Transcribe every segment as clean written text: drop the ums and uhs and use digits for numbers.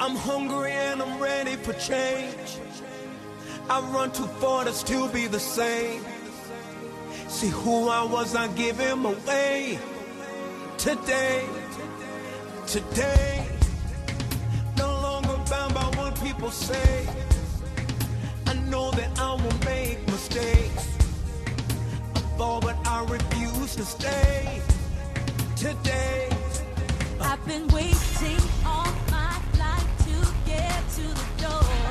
I'm hungry and I'm ready for change. I run too far to still be the same. See who I was, I give him away. Today, no longer bound by what people say. I know that I will make mistakes. I fall, but I refuse to stay. Today, I've been waiting all my life to get to the door.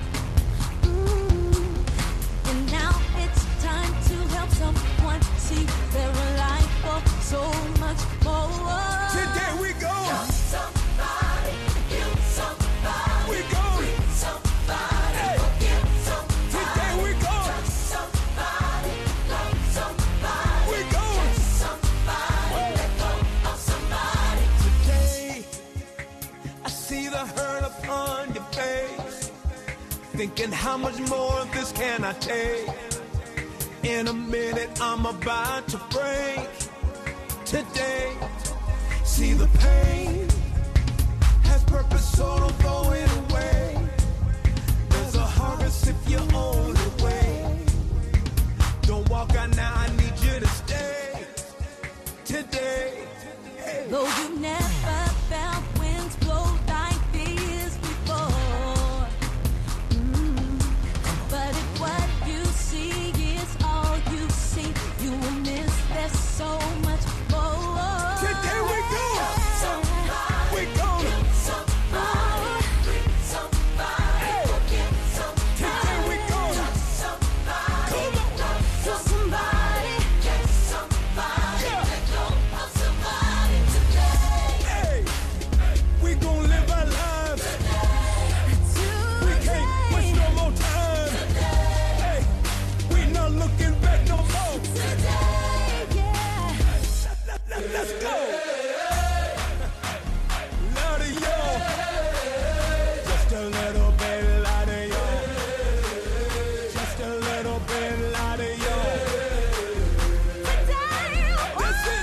And now it's time to help someone see their life for so much more. today we go. Love somebody, heal somebody, We go. free somebody, Hey. forgive somebody, Today we go. touch somebody, love somebody, We go. kiss somebody, let go of somebody. Today, I see the hurt upon your face. Thinking how much more of this can I take? In a minute, I'm about to break. Today, see the pain has purpose, so don't throw it away. There's a harvest if you only wait. Don't walk out now, I need you to stay. Today, Though you never felt winds blow like this before. But if what you see is all you see, you will miss there's so much more. today we go. We go. Somebody, free somebody, forgive somebody, Today we go. touch somebody, Come on. love somebody, kiss somebody, Yeah. let go of somebody today. Hey, we gon' live our lives. We can't waste no more time. Hey, we not looking back no more. Let's go. Louder, y'all. Just a little bit louder, y'all. Just a little bit louder, y'all. That's it.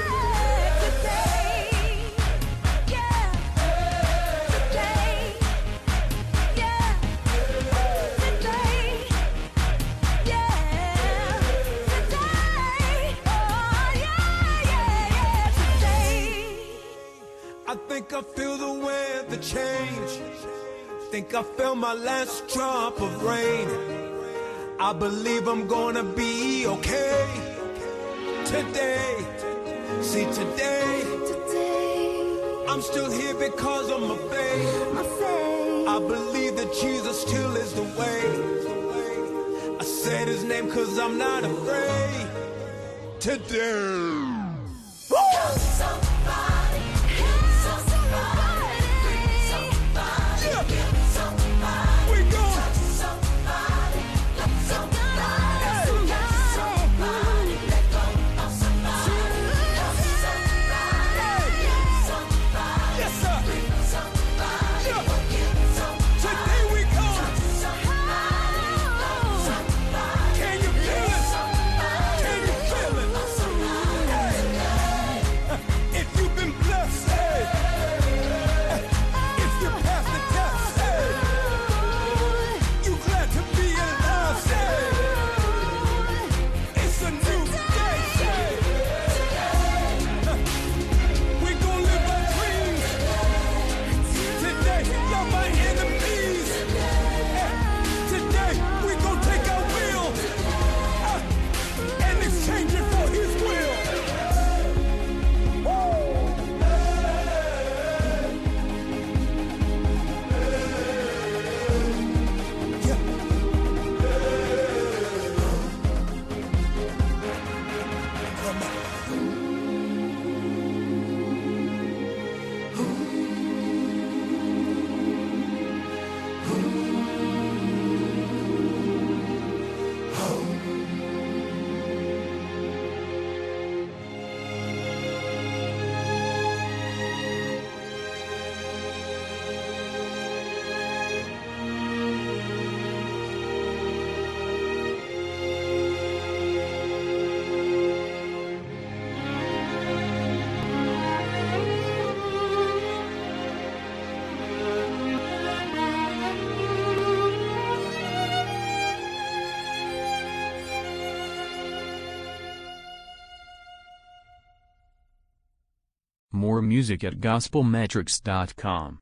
I think I feel the weather change. Think I felt my last drop of rain. I believe I'm gonna be okay. Today, see today, I'm still here because of my faith. I believe that Jesus still is the way. I said his name cause I'm not afraid. Today. Somebody, somebody, free somebody, Yeah. give somebody, We go. touch somebody, love somebody, kiss somebody, let go of somebody, love somebody, give somebody, Yes, sir. free somebody, Yeah. forgive somebody, Today we go. touch somebody, love somebody, Can you feel it? somebody, Can you feel it? love somebody. More music at gospelmetrics.com.